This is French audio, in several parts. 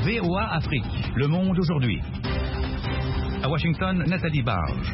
VOA Afrique, le monde aujourd'hui. À Washington, Nathalie Barge.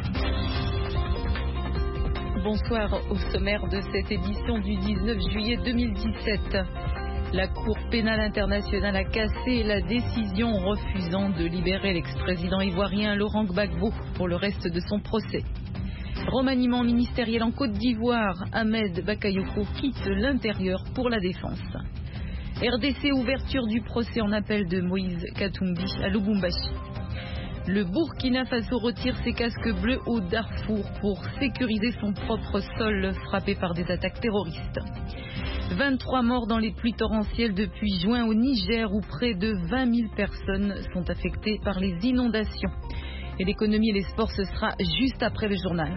Bonsoir. Au sommaire de cette édition du 19 juillet 2017. La Cour pénale internationale a cassé la décision refusant de libérer l'ex-président ivoirien Laurent Gbagbo pour le reste de son procès. Remaniement ministériel en Côte d'Ivoire, Ahmed Bakayoko quitte l'intérieur pour la défense. RDC, ouverture du procès en appel de Moïse Katumbi à Lubumbashi. Le Burkina Faso retire ses casques bleus au Darfour pour sécuriser son propre sol frappé par des attaques terroristes. 23 morts dans les pluies torrentielles depuis juin au Niger où près de 20 000 personnes sont affectées par les inondations. Et l'économie et les sports, ce sera juste après le journal.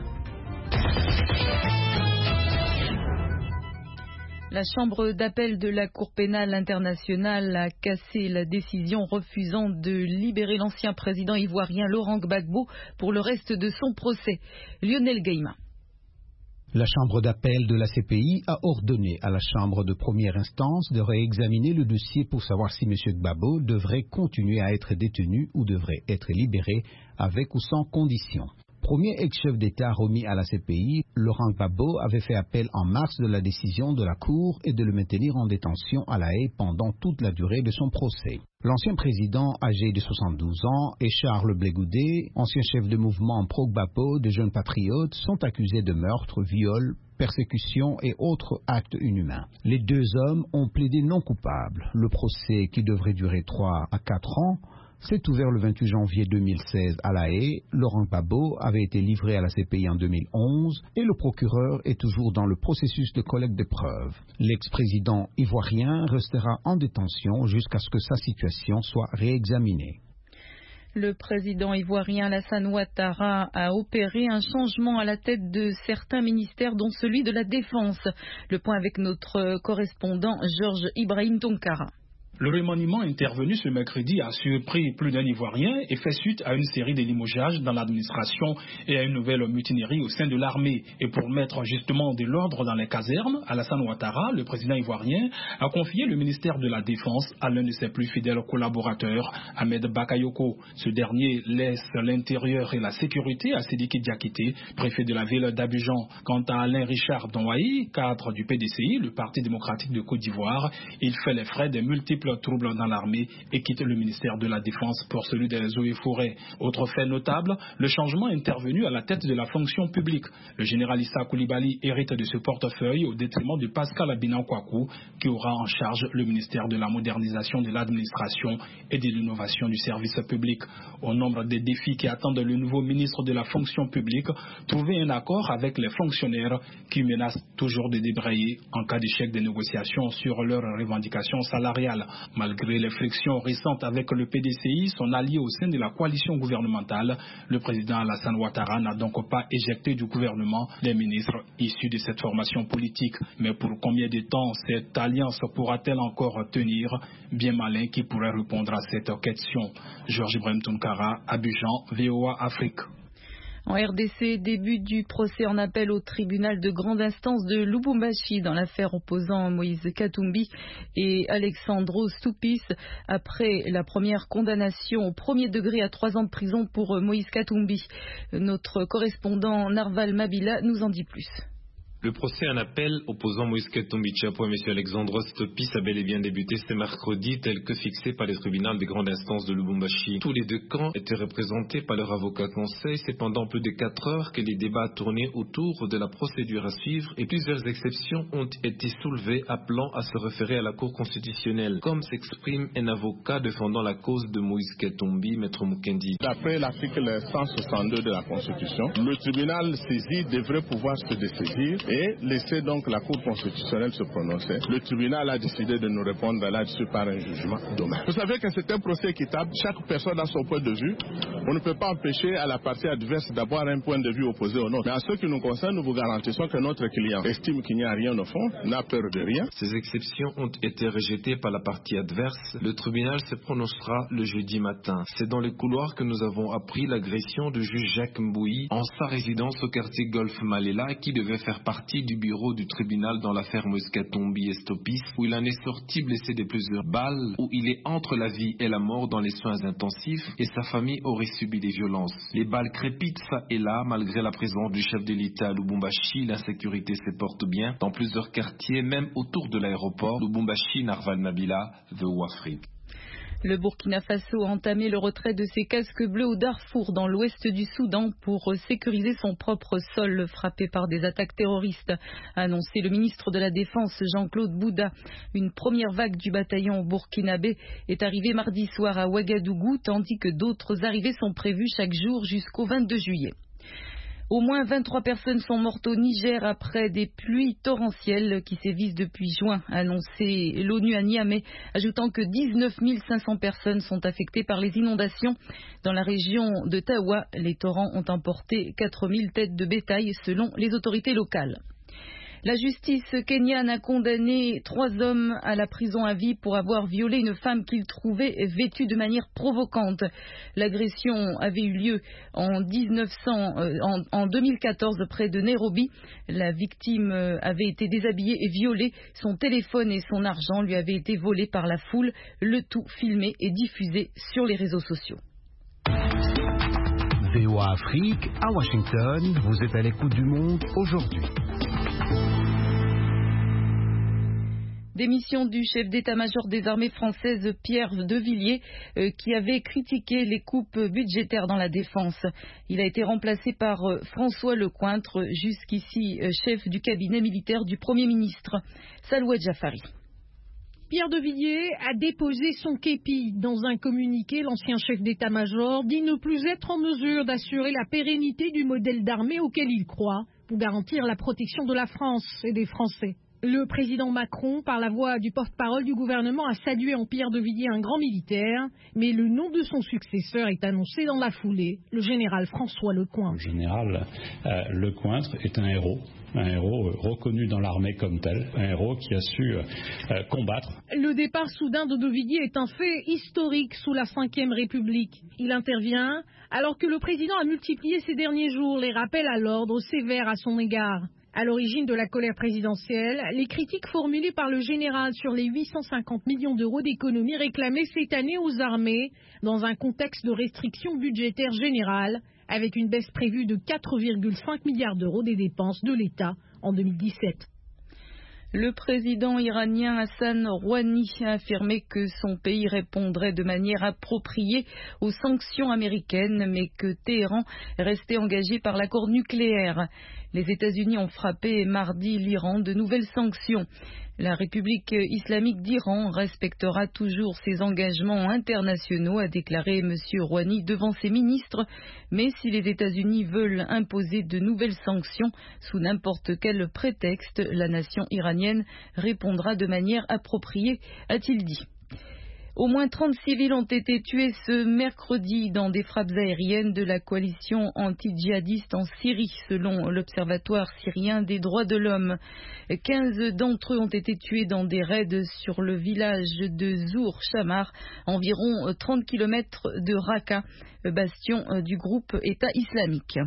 La chambre d'appel de la Cour pénale internationale a cassé la décision refusant de libérer l'ancien président ivoirien Laurent Gbagbo pour le reste de son procès. Lionel Gueïma. La chambre d'appel de la CPI a ordonné à la chambre de première instance de réexaminer le dossier pour savoir si M. Gbagbo devrait continuer à être détenu ou devrait être libéré avec ou sans condition. Premier ex-chef d'État remis à la CPI, Laurent Gbagbo avait fait appel en mars de la décision de la Cour et de le maintenir en détention à La Haye pendant toute la durée de son procès. L'ancien président, âgé de 72 ans, et Charles Blé Goudé, ancien chef de mouvement pro-Gbagbo de Jeunes Patriotes, sont accusés de meurtre, viol, persécution et autres actes inhumains. Les deux hommes ont plaidé non coupables. Le procès, qui devrait durer 3 à 4 ans, s'est ouvert le 28 janvier 2016 à La Haye. Laurent Gbagbo avait été livré à la CPI en 2011 et le procureur est toujours dans le processus de collecte de preuves. L'ex-président ivoirien restera en détention jusqu'à ce que sa situation soit réexaminée. Le président ivoirien Alassane Ouattara a opéré un changement à la tête de certains ministères, dont celui de la Défense. Le point avec notre correspondant Georges Ibrahim Tonkara. Le remaniement intervenu ce mercredi a surpris plus d'un Ivoirien et fait suite à une série de limogeages dans l'administration et à une nouvelle mutinerie au sein de l'armée. Et pour mettre justement de l'ordre dans les casernes, Alassane Ouattara, le président ivoirien, a confié le ministère de la Défense à l'un de ses plus fidèles collaborateurs, Ahmed Bakayoko. Ce dernier laisse l'intérieur et la sécurité à Sidiki Diakité, préfet de la ville d'Abidjan. Quant à Alain Richard Donwaï, cadre du PDCI, le Parti démocratique de Côte d'Ivoire, il fait les frais des multiples troubles dans l'armée et quitte le ministère de la Défense pour celui des eaux et forêts. Autre fait notable, le changement intervenu à la tête de la fonction publique. Le général Issa Coulibaly hérite de ce portefeuille au détriment de Pascal Abinan Kwaku, qui aura en charge le ministère de la modernisation de l'administration et de l'innovation du service public. Au nombre des défis qui attendent le nouveau ministre de la fonction publique, trouver un accord avec les fonctionnaires qui menacent toujours de débrayer en cas d'échec des négociations sur leurs revendications salariales. Malgré les frictions récentes avec le PDCI, son allié au sein de la coalition gouvernementale, le président Alassane Ouattara n'a donc pas éjecté du gouvernement des ministres issus de cette formation politique. Mais pour combien de temps cette alliance pourra-t-elle encore tenir? Bien malin qui pourrait répondre à cette question. Georges Ibrahim Tonkara, Abidjan, VOA Afrique. En RDC, début du procès en appel au tribunal de grande instance de Lubumbashi dans l'affaire opposant Moïse Katumbi et Alexandros Stoupis après la première condamnation au premier degré à 3 ans de prison pour Moïse Katumbi. Notre correspondant Narval Mabila nous en dit plus. Le procès en appel opposant Moïse Katumbi Tchapou et M. Alexandros Stoupis a bel et bien débuté ce mercredi tel que fixé par les tribunaux de grande instance de Lubumbashi. Tous les deux camps étaient représentés par leur avocat conseil. C'est pendant plus de 4 heures que les débats tournaient autour de la procédure à suivre et plusieurs exceptions ont été soulevées appelant à se référer à la Cour constitutionnelle, comme s'exprime un avocat défendant la cause de Moïse Katumbi, Maître Mukendi. D'après l'article 162 de la Constitution, le tribunal saisi devrait pouvoir se dessaisir et laisser donc la Cour constitutionnelle se prononcer. Le tribunal a décidé de nous répondre là-dessus par un jugement demain. Vous savez que c'est un procès équitable, chaque personne a son point de vue. On ne peut pas empêcher à la partie adverse d'avoir un point de vue opposé au nôtre. Mais en ce qui nous concerne, nous vous garantissons que notre client estime qu'il n'y a rien au fond, n'a peur de rien. Ces exceptions ont été rejetées par la partie adverse. Le tribunal se prononcera le jeudi matin. C'est dans les couloirs que nous avons appris l'agression du juge Jacques Mbouyi en sa résidence au quartier Golf Malela qui devait faire partie partie du bureau du tribunal dans l'affaire Moïse-Katumbi Estopis, où il en est sorti blessé de plusieurs balles, où il est entre la vie et la mort dans les soins intensifs et sa famille aurait subi des violences. Les balles crépitent ça et là, malgré la présence du chef de l'État à Lubumbashi, l'insécurité se porte bien dans plusieurs quartiers, même autour de l'aéroport. Lubumbashi, Narval Nabila, VOA Afrique. Le Burkina Faso a entamé le retrait de ses casques bleus au Darfour, dans l'ouest du Soudan, pour sécuriser son propre sol frappé par des attaques terroristes, a annoncé le ministre de la Défense Jean-Claude Bouda. Une première vague du bataillon burkinabé est arrivée mardi soir à Ouagadougou, tandis que d'autres arrivées sont prévues chaque jour jusqu'au 22 juillet. Au moins 23 personnes sont mortes au Niger après des pluies torrentielles qui sévissent depuis juin, a annoncé l'ONU à Niamey, ajoutant que 19 500 personnes sont affectées par les inondations. Dans la région de Tawa, les torrents ont emporté 4 000 têtes de bétail selon les autorités locales. La justice kenyane a condamné 3 hommes à la prison à vie pour avoir violé une femme qu'ils trouvaient vêtue de manière provocante. L'agression avait eu lieu en 2014 près de Nairobi. La victime avait été déshabillée et violée. Son téléphone et son argent lui avaient été volés par la foule. Le tout filmé et diffusé sur les réseaux sociaux. VOA Afrique, à Washington, vous êtes à l'écoute du monde aujourd'hui. Démission du chef d'état-major des armées françaises Pierre de Villiers qui avait critiqué les coupes budgétaires dans la défense. Il a été remplacé par François Lecointre, jusqu'ici chef du cabinet militaire du Premier ministre. Salouet Jafari. Pierre de Villiers a déposé son képi. Dans un communiqué, l'ancien chef d'état-major dit ne plus être en mesure d'assurer la pérennité du modèle d'armée auquel il croit pour garantir la protection de la France et des Français. Le président Macron, par la voix du porte-parole du gouvernement, a salué en Pierre de Villiers un grand militaire, mais le nom de son successeur est annoncé dans la foulée, le général François Lecointre. Le général Lecointre est un héros reconnu dans l'armée comme tel, un héros qui a su combattre. Le départ soudain de Villiers est un fait historique sous la Ve République. Il intervient alors que le président a multiplié ces derniers jours les rappels à l'ordre sévères à son égard. À l'origine de la colère présidentielle, les critiques formulées par le général sur les 850 millions d'euros d'économies réclamées cette année aux armées dans un contexte de restriction budgétaire générale, avec une baisse prévue de 4,5 milliards d'euros des dépenses de l'État en 2017. Le président iranien Hassan Rouhani a affirmé que son pays répondrait de manière appropriée aux sanctions américaines, mais que Téhéran restait engagé par l'accord nucléaire. Les États-Unis ont frappé mardi l'Iran de nouvelles sanctions. La République islamique d'Iran respectera toujours ses engagements internationaux, a déclaré M. Rouhani devant ses ministres. Mais si les États-Unis veulent imposer de nouvelles sanctions sous n'importe quel prétexte, la nation iranienne répondra de manière appropriée, a-t-il dit. Au moins 30 civils ont été tués ce mercredi dans des frappes aériennes de la coalition anti-djihadiste en Syrie, selon l'Observatoire syrien des droits de l'homme. 15 d'entre eux ont été tués dans des raids sur le village de Zour Shamar, environ 30 km de Raqqa, bastion du groupe État islamique.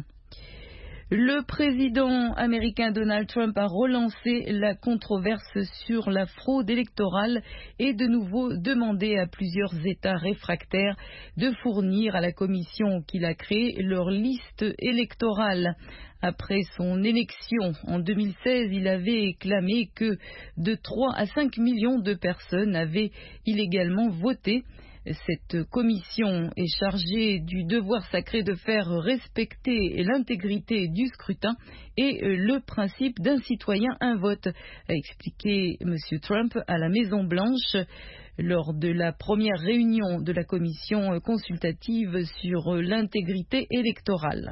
Le président américain Donald Trump a relancé la controverse sur la fraude électorale et de nouveau demandé à plusieurs États réfractaires de fournir à la commission qu'il a créée leur liste électorale. Après son élection en 2016, il avait clamé que de 3 à 5 millions de personnes avaient illégalement voté. Cette commission est chargée du devoir sacré de faire respecter l'intégrité du scrutin et le principe d'un citoyen, un vote, a expliqué M. Trump à la Maison-Blanche lors de la première réunion de la commission consultative sur l'intégrité électorale.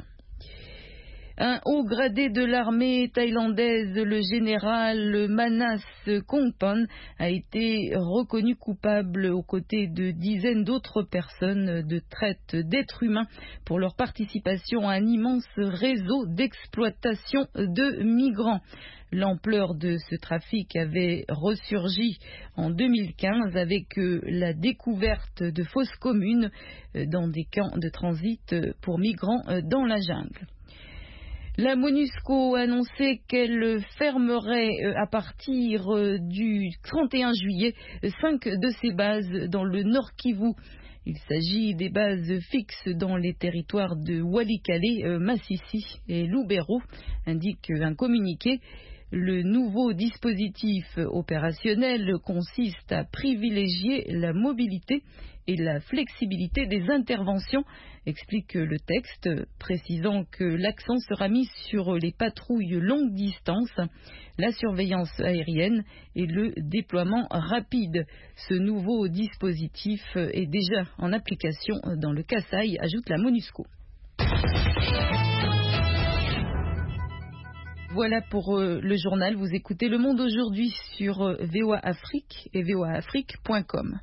Un haut gradé de l'armée thaïlandaise, le général Manas Kongpan, a été reconnu coupable aux côtés de dizaines d'autres personnes de traite d'êtres humains pour leur participation à un immense réseau d'exploitation de migrants. L'ampleur de ce trafic avait ressurgi en 2015 avec la découverte de fosses communes dans des camps de transit pour migrants dans la jungle. La MONUSCO a annoncé qu'elle fermerait à partir du 31 juillet 5 de ses bases dans le Nord Kivu. Il s'agit des bases fixes dans les territoires de Walikale, Massissi et Lubero, indique un communiqué. Le nouveau dispositif opérationnel consiste à privilégier la mobilité et la flexibilité des interventions, explique le texte, précisant que l'accent sera mis sur les patrouilles longue distance, la surveillance aérienne et le déploiement rapide. Ce nouveau dispositif est déjà en application dans le Kasaï, ajoute la MONUSCO. Voilà pour le journal. Vous écoutez Le Monde aujourd'hui sur VOA Afrique et voaafrique.com.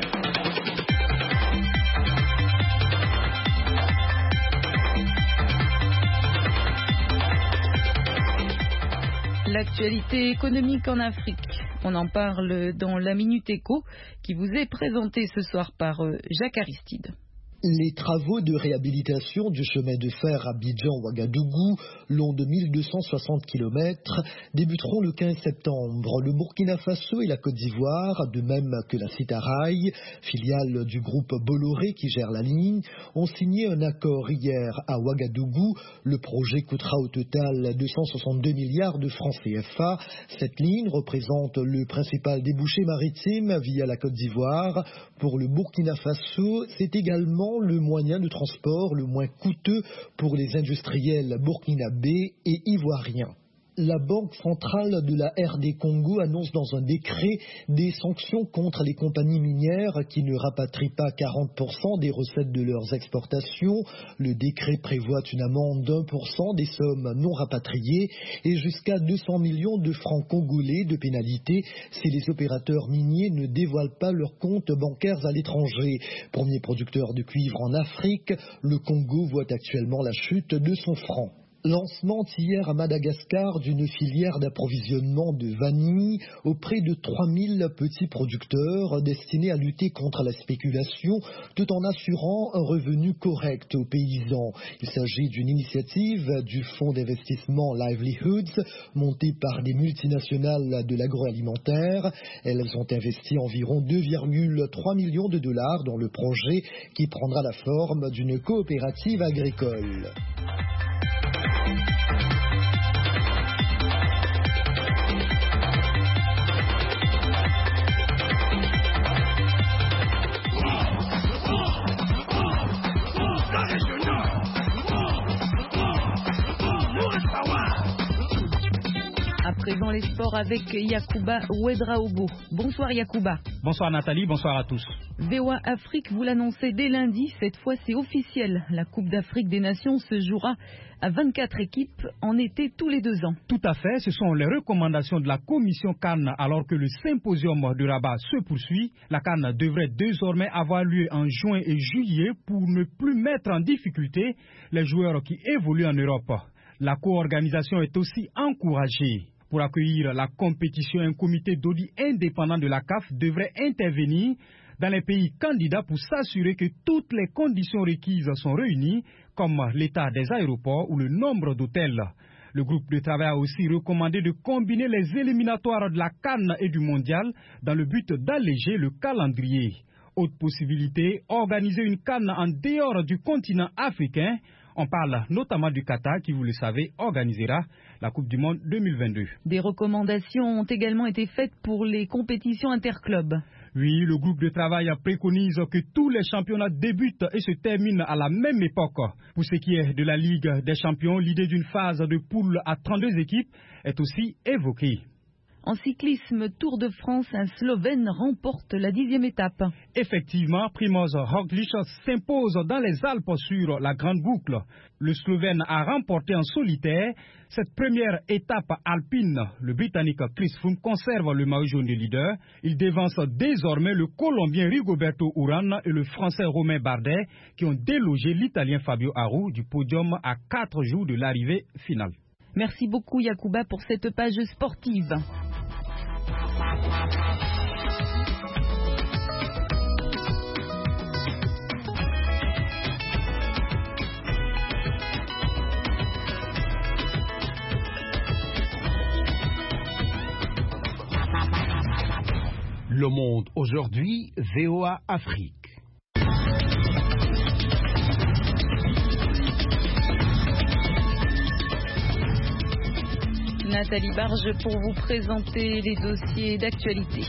L'actualité économique en Afrique. On en parle dans la Minute Éco qui vous est présentée ce soir par Jacques Aristide. Les travaux de réhabilitation du chemin de fer Abidjan-Ouagadougou, long de 1260 km, débuteront le 15 septembre. Le Burkina Faso et la Côte d'Ivoire, de même que la Citaraï, filiale du groupe Bolloré qui gère la ligne, ont signé un accord hier à Ouagadougou. Le projet coûtera au total 262 milliards de francs CFA. Cette ligne représente le principal débouché maritime via la Côte d'Ivoire. Pour le Burkina Faso, c'est également le moyen de transport le moins coûteux pour les industriels burkinabés et ivoiriens. La Banque centrale de la RD Congo annonce dans un décret des sanctions contre les compagnies minières qui ne rapatrient pas 40% des recettes de leurs exportations. Le décret prévoit une amende d'1% des sommes non rapatriées et jusqu'à 200 millions de francs congolais de pénalité si les opérateurs miniers ne dévoilent pas leurs comptes bancaires à l'étranger. Premier producteur de cuivre en Afrique, le Congo voit actuellement la chute de son franc. Lancement hier à Madagascar d'une filière d'approvisionnement de vanille auprès de 3000 petits producteurs destinés à lutter contre la spéculation tout en assurant un revenu correct aux paysans. Il s'agit d'une initiative du fonds d'investissement Livelihoods montée par des multinationales de l'agroalimentaire. Elles ont investi environ 2,3 millions de dollars dans le projet qui prendra la forme d'une coopérative agricole. À présent les sports avec Yacouba Ouedraogo. Bonsoir Yacouba. Bonsoir Nathalie, bonsoir à tous. VOA Afrique, vous l'annoncez dès lundi, cette fois c'est officiel. La Coupe d'Afrique des Nations se jouera à 24 équipes en été tous les 2 ans. Tout à fait, ce sont les recommandations de la commission CAN alors que le symposium de Rabat se poursuit. La CAN devrait désormais avoir lieu en juin et juillet pour ne plus mettre en difficulté les joueurs qui évoluent en Europe. La co-organisation est aussi encouragée. Pour accueillir la compétition, un comité d'audit indépendant de la CAF devrait intervenir dans les pays candidats pour s'assurer que toutes les conditions requises sont réunies, comme l'état des aéroports ou le nombre d'hôtels. Le groupe de travail a aussi recommandé de combiner les éliminatoires de la CAN et du Mondial dans le but d'alléger le calendrier. Autre possibilité, organiser une CAN en dehors du continent africain. On parle notamment du Qatar qui, vous le savez, organisera la Coupe du Monde 2022. Des recommandations ont également été faites pour les compétitions interclubs. Oui, le groupe de travail préconise que tous les championnats débutent et se terminent à la même époque. Pour ce qui est de la Ligue des champions, l'idée d'une phase de poule à 32 équipes est aussi évoquée. En cyclisme, Tour de France, un Slovène remporte la 10e étape. Effectivement, Primož Roglič s'impose dans les Alpes sur la grande boucle. Le Slovène a remporté en solitaire cette première étape alpine. Le Britannique Chris Froome conserve le maillot jaune de leader. Il dévance désormais le Colombien Rigoberto Urán et le Français Romain Bardet qui ont délogé l'Italien Fabio Aru du podium à 4 jours de l'arrivée finale. Merci beaucoup Yacouba pour cette page sportive. Le Monde aujourd'hui, VOA Afrique. Nathalie Barge pour vous présenter les dossiers d'actualité.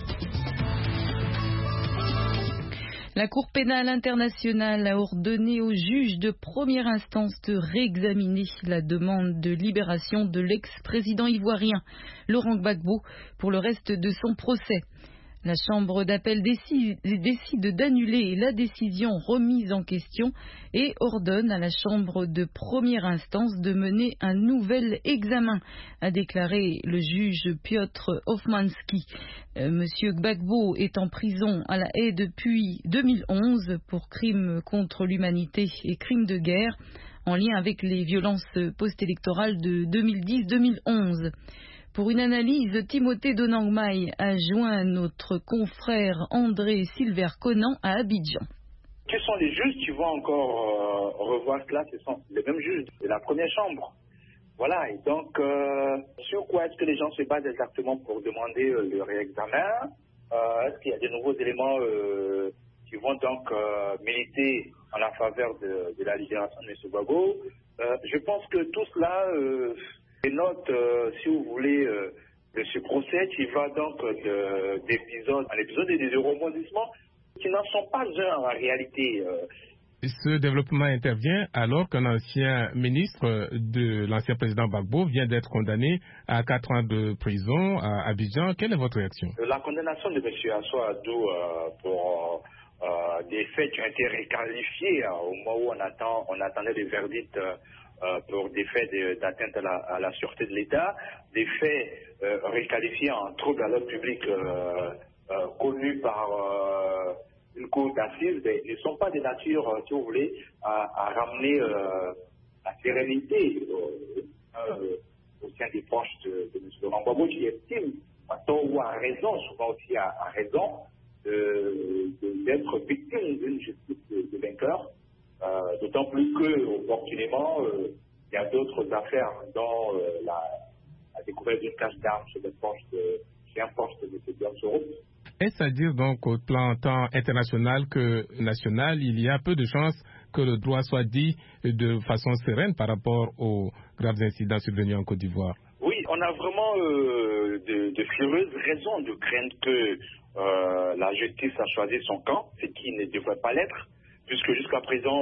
La Cour pénale internationale a ordonné aux juges de première instance de réexaminer la demande de libération de l'ex-président ivoirien Laurent Gbagbo pour le reste de son procès. La Chambre d'appel décide d'annuler la décision remise en question et ordonne à la Chambre de première instance de mener un nouvel examen, a déclaré le juge Piotr Hofmanski. Monsieur Gbagbo est en prison à La Haye depuis 2011 pour crimes contre l'humanité et crimes de guerre en lien avec les violences post-électorales de 2010-2011. Pour une analyse, Timothée Donangmai a joint notre confrère André Silver-Conan à Abidjan. Quels sont les juges qui vont encore revoir cela? Ce sont les mêmes juges de la première chambre. Voilà, et donc, sur quoi est-ce que les gens se basent exactement pour demander le réexamen? Est-ce qu'il y a de nouveaux éléments qui vont donc militer en la faveur de la libération de M. Gbagbo? Je pense que tout cela dénote, si vous voulez, de ce procès qui va donc d'épisode en épisode et des rebondissements qui n'en sont pas un en réalité. Ce développement intervient alors qu'un ancien ministre de l'ancien président Gbagbo vient d'être condamné à 4 ans de prison à Abidjan. Quelle est votre réaction? La condamnation de M. Assou Adou pour des faits qui ont été requalifiés au moment où on attendait le verdict pour des faits d'atteinte à la sûreté de l'État, des faits requalifiés en trouble à l'ordre public connus par une cour d'assises, ne sont pas de nature, si vous voulez, à ramener la sérénité au sein des proches de M. Laurent Gbagbo, qui estime, à tort ou à raison, souvent aussi à raison, d'être victime d'une justice de vainqueur. D'autant plus que, opportunément, il y a d'autres affaires dont la découverte d'une cache d'armes chez un poste de M. Diamsoro. Est-ce à dire donc au plan tant international que national, il y a peu de chances que le droit soit dit de façon sereine par rapport aux graves incidents survenus en Côte d'Ivoire? Oui, on a vraiment de furieuses raisons de craindre que la justice a choisi son camp, ce qui ne devrait pas l'être, puisque jusqu'à présent,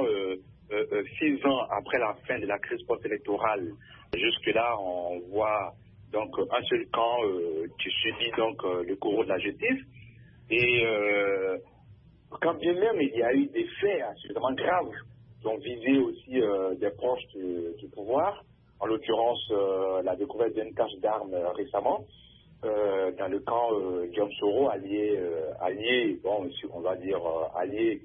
6 ans après la fin de la crise post-électorale, jusque-là, on voit donc un seul camp qui subit donc le courroux de la justice. Et quand bien même il y a eu des faits absolument graves qui ont visé aussi des proches du pouvoir, en l'occurrence la découverte d'une cache d'armes récemment, dans le camp Diamsoro, allié, bon, on va dire allié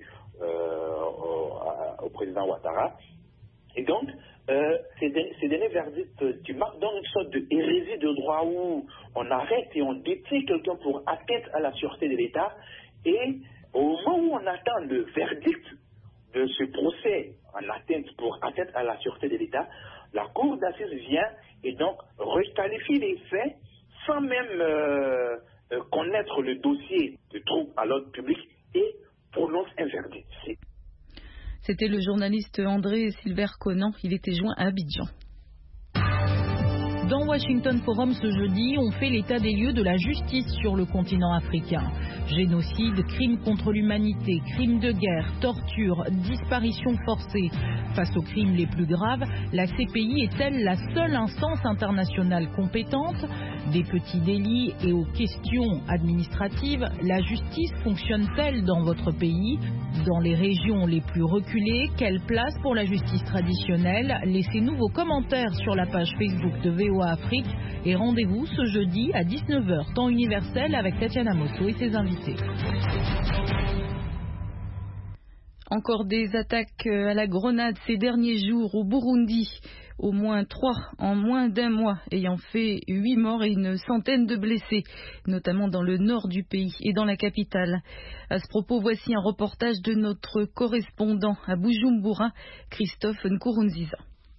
au président Ouattara. Et donc, ces derniers verdicts qui marquent donc une sorte de hérésie de droit où on arrête et on détient quelqu'un pour atteinte à la sûreté de l'État, et au moment où on attend le verdict de ce procès en atteinte pour atteinte à la sûreté de l'État, la Cour d'assises vient et donc requalifie les faits sans même connaître le dossier de trouble à l'ordre public et prononce un verdict. C'était le journaliste André Silver-Conan, il était joint à Abidjan. Dans Washington Forum ce jeudi, on fait l'état des lieux de la justice sur le continent africain. Génocide, crimes contre l'humanité, crimes de guerre, torture, disparitions forcées. Face aux crimes les plus graves, la CPI est-elle la seule instance internationale compétente? Des petits délits et aux questions administratives, la justice fonctionne-t-elle dans votre pays? Dans les régions les plus reculées, quelle place pour la justice traditionnelle? Laissez-nous vos commentaires sur la page Facebook de VOA Afrique et rendez-vous ce jeudi à 19h, temps universel, avec Tatiana Mosso et ses invités. Encore des attaques à la grenade ces derniers jours au Burundi. Au moins 3 en moins d'un mois, ayant fait 8 morts et une centaine de blessés, notamment dans le nord du pays et dans la capitale. À ce propos, voici un reportage de notre correspondant à Bujumbura, Christophe Nkurunziza.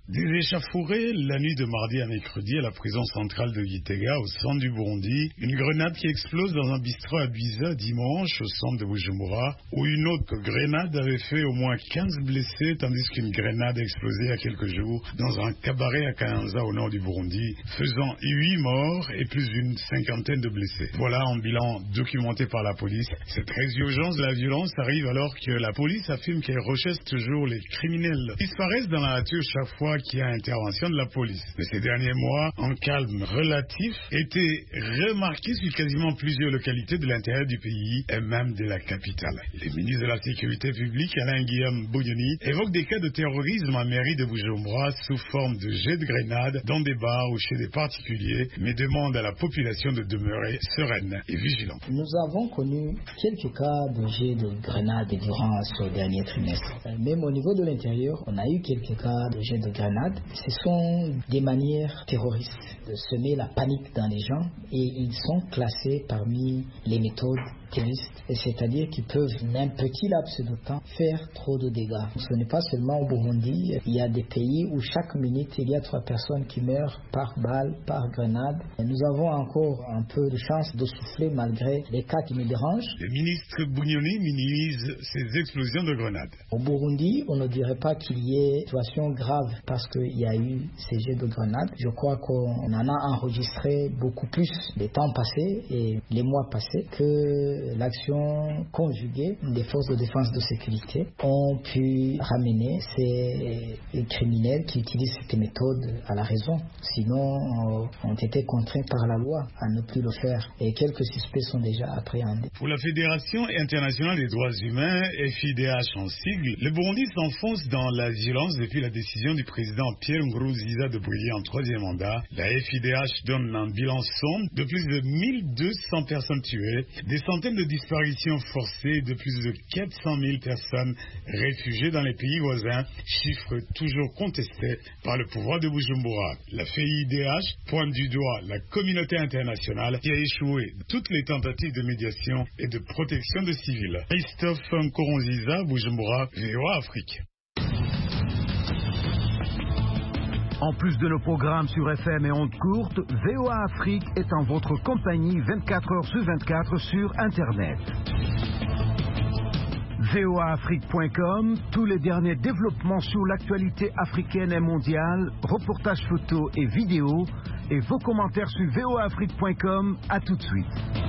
Des échauffourées la nuit de mardi à mercredi à la prison centrale de Gitega au centre du Burundi. Une grenade qui explose dans un bistrot à Biza dimanche au centre de Bujumbura, où une autre grenade avait fait au moins 15 blessés, tandis qu'une grenade a explosé il y a quelques jours dans un cabaret à Kayanza au nord du Burundi, faisant 8 morts et plus d'une cinquantaine de blessés. Voilà un bilan documenté par la police. Cette résurgence de la violence arrive alors que la police affirme qu'elle recherche toujours les criminels. Ils disparaissent dans la nature chaque fois qu'il y a intervention de la police. Mais ces derniers mois, un calme relatif était remarqué sur quasiment plusieurs localités de l'intérieur du pays et même de la capitale. Le ministre de la Sécurité publique, Alain Guillaume Bougnoni, évoque des cas de terrorisme en mairie de Bujumbura sous forme de jets de grenades dans des bars ou chez des particuliers, mais demande à la population de demeurer sereine et vigilante. Nous avons connu quelques cas de jets de grenades durant ce dernier trimestre. Même au niveau de l'intérieur, on a eu quelques cas de jets de grenades. Ce sont des manières terroristes de semer la panique dans les gens et ils sont classés parmi les méthodes terroristes, c'est-à-dire qu'ils peuvent, en un petit laps de temps, faire trop de dégâts. Ce n'est pas seulement au Burundi, il y a des pays où chaque minute, il y a 3 personnes qui meurent par balle, par grenade. Et nous avons encore un peu de chance de souffler malgré les cas qui nous dérangent. Le ministre Bougnoni minimise ces explosions de grenades. Au Burundi, on ne dirait pas qu'il y ait une situation grave parce qu'il y a eu ces jets de grenades. Je crois qu'on en a enregistré beaucoup plus les temps passés et les mois passés que l'action conjuguée des forces de défense de sécurité ont pu ramener ces criminels qui utilisent cette méthode à la raison. Sinon, ont été contraints par la loi à ne plus le faire. Et quelques suspects sont déjà appréhendés. Pour la Fédération internationale des droits humains, FIDH en sigle, le Burundi s'enfonce dans la violence depuis la décision du président Pierre Nkurunziza de briller en 3e mandat. La FIDH donne un bilan sombre de plus de 1200 personnes tuées, des centaines de disparitions forcées, de plus de 400 000 personnes réfugiées dans les pays voisins, chiffre toujours contesté par le pouvoir de Bujumbura. La FIDH pointe du doigt la communauté internationale qui a échoué toutes les tentatives de médiation et de protection de civils. Christophe Nkurunziza, Bujumbura, VOA Afrique. En plus de nos programmes sur FM et ondes courtes, VOA Afrique est en votre compagnie 24 heures sur 24 sur Internet. voaafrique.com, tous les derniers développements sur l'actualité africaine et mondiale, reportages photos et vidéos, et vos commentaires sur voaafrique.com. À tout de suite.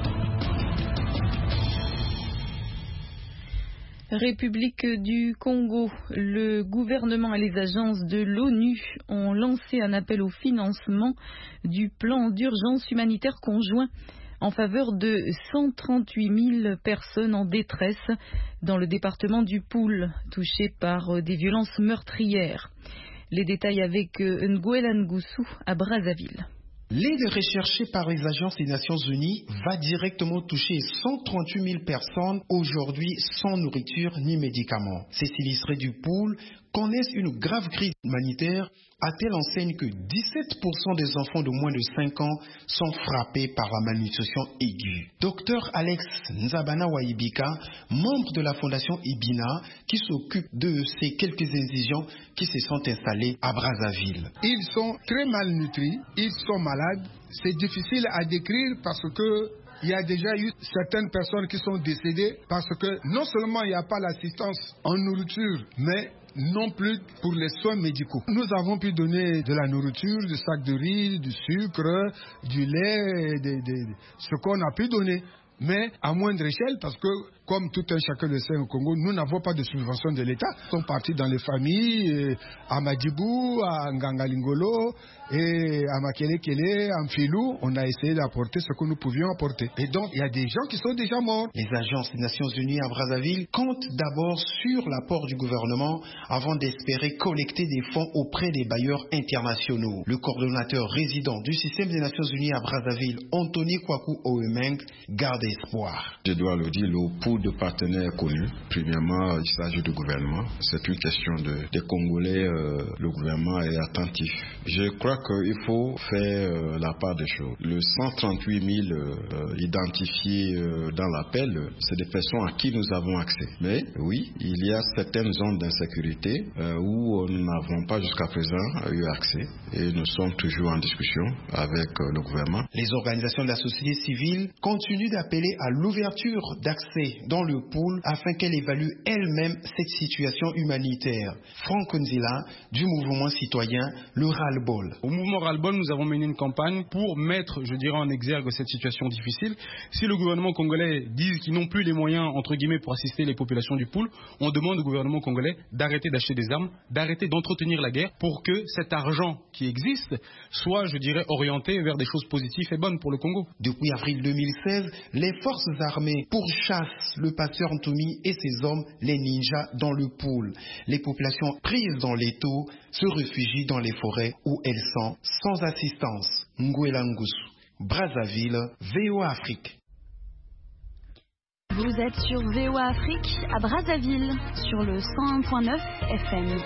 République du Congo, le gouvernement et les agences de l'ONU ont lancé un appel au financement du plan d'urgence humanitaire conjoint en faveur de 138 000 personnes en détresse dans le département du Poul, touchées par des violences meurtrières. Les détails avec Nguela Ngusu à Brazzaville. L'aide recherchée par les agences des Nations Unies va directement toucher 138 000 personnes aujourd'hui sans nourriture ni médicaments. Ces sinistrés du Poul connaissent une grave crise humanitaire à telle enseigne que 17% des enfants de moins de 5 ans sont frappés par la malnutrition aiguë. Docteur Alex Nzabana Waibika, membre de la fondation Ibina, qui s'occupe de ces quelques indigents qui se sont installés à Brazzaville. Ils sont très malnutris, ils sont malades. C'est difficile à décrire parce que il y a déjà eu certaines personnes qui sont décédées parce que non seulement il n'y a pas l'assistance en nourriture, mais non plus pour les soins médicaux. Nous avons pu donner de la nourriture, du sac de riz, du sucre, du lait, ce qu'on a pu donner, mais à moindre échelle parce que, comme tout un chacun le sait au Congo, nous n'avons pas de subvention de l'État. Ils sont partis dans les familles, à Madjibou, à Ngangalingolo, et à Makelekele, à Mfilou. On a essayé d'apporter ce que nous pouvions apporter. Et donc, il y a des gens qui sont déjà morts. Les agences des Nations Unies à Brazzaville comptent d'abord sur l'apport du gouvernement avant d'espérer collecter des fonds auprès des bailleurs internationaux. Le coordonnateur résident du système des Nations Unies à Brazzaville, Anthony Kwaku Oemeng, garde espoir. Je dois le dire, le Poul de partenaires connus. Premièrement, il s'agit du gouvernement. C'est une question des Congolais. Le gouvernement est attentif. Je crois qu'il faut faire la part des choses. Le 138 000 identifiés dans l'appel, c'est des personnes à qui nous avons accès. Mais oui, il y a certaines zones d'insécurité où nous n'avons pas jusqu'à présent eu accès. Et nous sommes toujours en discussion avec le gouvernement. Les organisations de la société civile continuent d'appeler à l'ouverture d'accès dans le pool afin qu'elle évalue elle-même cette situation humanitaire. Franck Nzila du mouvement citoyen Le Ras-le-Bol. Au mouvement Ras-le-Bol, nous avons mené une campagne pour mettre, je dirais, en exergue cette situation difficile. Si le gouvernement congolais dit qu'ils n'ont plus les moyens, entre guillemets, pour assister les populations du pool, on demande au gouvernement congolais d'arrêter d'acheter des armes, d'arrêter d'entretenir la guerre pour que cet argent qui existe soit, je dirais, orienté vers des choses positives et bonnes pour le Congo. Depuis avril 2016, les forces armées pourchassent le pasteur Ntoumi et ses hommes, les ninjas, dans le pool. Les populations prises dans les taux se réfugient dans les forêts où elles sont sans assistance. Nguela Ngusu, Brazzaville, VOA Afrique. Vous êtes sur VOA Afrique à Brazzaville, sur le 101.9 FM.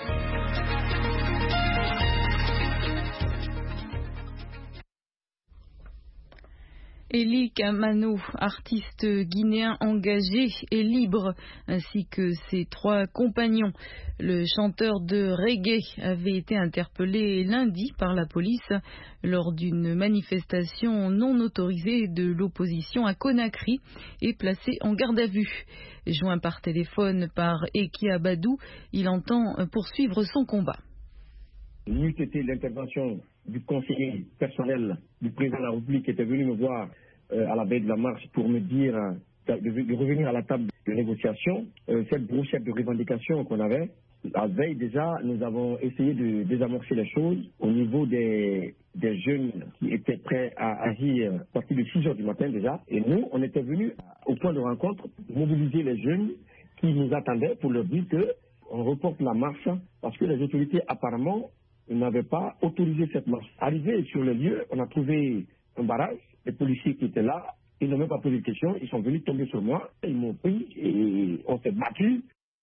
Eli Kamano, artiste guinéen engagé et libre, ainsi que ses 3 compagnons. Le chanteur de reggae avait été interpellé lundi par la police lors d'une manifestation non autorisée de l'opposition à Conakry et placé en garde à vue. Joint par téléphone par Eki Abadou, il entend poursuivre son combat. N'eût été l'intervention du conseiller personnel du président de la République qui était venu me voir à la veille de la marche pour me dire de revenir à la table de négociation. Cette brochette de revendications qu'on avait, la veille déjà, nous avons essayé de désamorcer les choses au niveau des jeunes qui étaient prêts à agir à partir de 6 heures du matin déjà. Et nous, on était venus au point de rencontre mobiliser les jeunes qui nous attendaient pour leur dire qu'on reporte la marche parce que les autorités apparemment n'avaient pas autorisé cette marche. Arrivé sur le lieu, on a trouvé un barrage. Les policiers qui étaient là, ils n'ont même pas posé de questions, ils sont venus tomber sur moi, ils m'ont pris et on s'est battu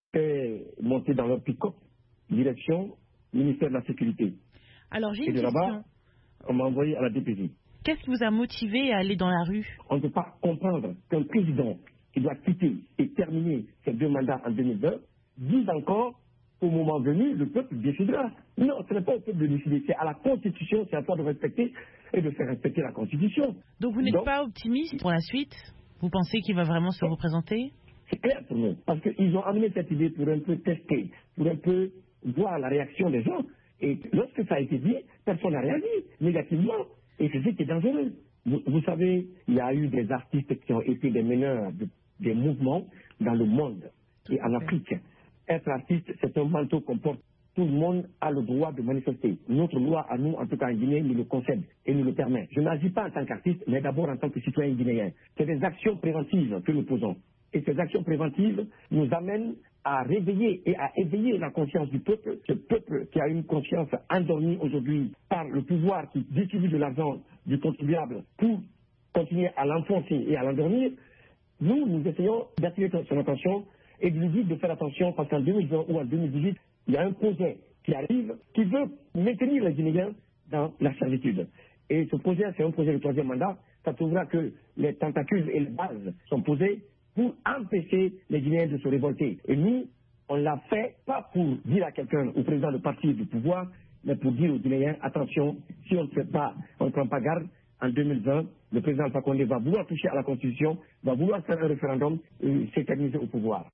et monté dans leur pick-up, direction ministère de la Sécurité. Alors j'ai une question. Et de là-bas, on m'a envoyé à la DPJ. Qu'est-ce qui vous a motivé à aller dans la rue? On ne peut pas comprendre qu'un président qui doit quitter et terminer ses 2 mandats en 2020 dise encore au moment venu, le peuple décidera. Non, ce n'est pas au peuple de décider, c'est à la Constitution, c'est à toi de respecter et de faire respecter la Constitution. Donc vous n'êtes pas optimiste pour la suite? Vous pensez qu'il va vraiment se représenter? C'est clair pour nous, parce qu'ils ont amené cette idée pour un peu tester, pour un peu voir la réaction des gens. Et lorsque ça a été dit, personne n'a réagi négativement. Et c'est ce qui est dangereux. Vous savez, il y a eu des artistes qui ont été des meneurs des mouvements dans le monde et en Afrique. Être artiste, c'est un manteau qu'on porte. Tout le monde a le droit de manifester. Notre loi, à nous, en tout cas en Guinée, nous le concède et nous le permet. Je n'agis pas en tant qu'artiste, mais d'abord en tant que citoyen guinéen. C'est des actions préventives que nous posons. Et ces actions préventives nous amènent à réveiller et à éveiller la conscience du peuple. Ce peuple qui a une conscience endormie aujourd'hui par le pouvoir qui distribue de l'argent du contribuable pour continuer à l'enfoncer et à l'endormir. Nous essayons d'attirer son attention et de lui dire de faire attention parce qu'en 2020 ou en 2018, il y a un projet qui arrive qui veut maintenir les Guinéens dans la servitude. Et ce projet, c'est un projet de 3e mandat. Ça trouvera que les tentacules et les bases sont posées pour empêcher les Guinéens de se révolter. Et nous, on l'a fait pas pour dire à quelqu'un, au président de parti du pouvoir, mais pour dire aux Guinéens, attention, si on ne prend pas garde, en 2020, le président Alpha Condé va vouloir toucher à la Constitution, va vouloir faire un référendum et s'éterniser au pouvoir.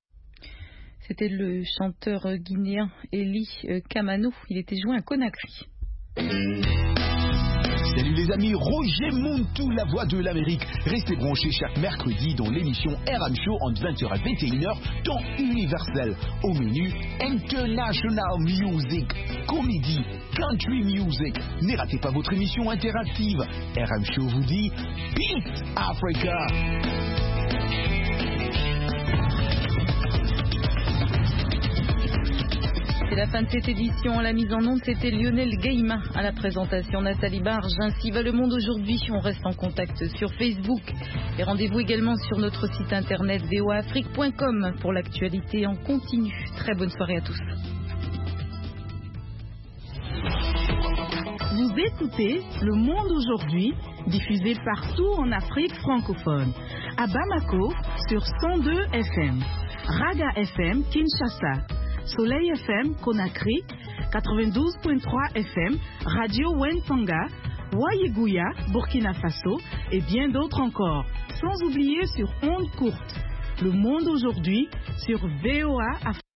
C'était le chanteur guinéen Eli Kamano. Il était joint à Conakry. Salut les amis, Roger Montou, la voix de l'Amérique. Restez branchés chaque mercredi dans l'émission RM Show entre 20h et 21h, temps universel. Au menu, International Music, comédie, country music. Ne ratez pas votre émission interactive. RM Show vous dit Beat Africa. C'est la fin de cette édition. À la mise en onde, c'était Lionel Gaïma. À la présentation, Nathalie Barge. Ainsi va le monde aujourd'hui. On reste en contact sur Facebook. Et rendez-vous également sur notre site internet voaafrique.com pour l'actualité en continu. Très bonne soirée à tous. Vous écoutez Le Monde aujourd'hui, diffusé partout en Afrique francophone. À Bamako, sur 102 FM. Raga FM, Kinshasa. Soleil FM, Conakry. 92.3 FM, Radio Wentanga. Wayiguya, Burkina Faso. Et bien d'autres encore. Sans oublier sur ondes courtes. Le Monde aujourd'hui, sur VOA Afrique.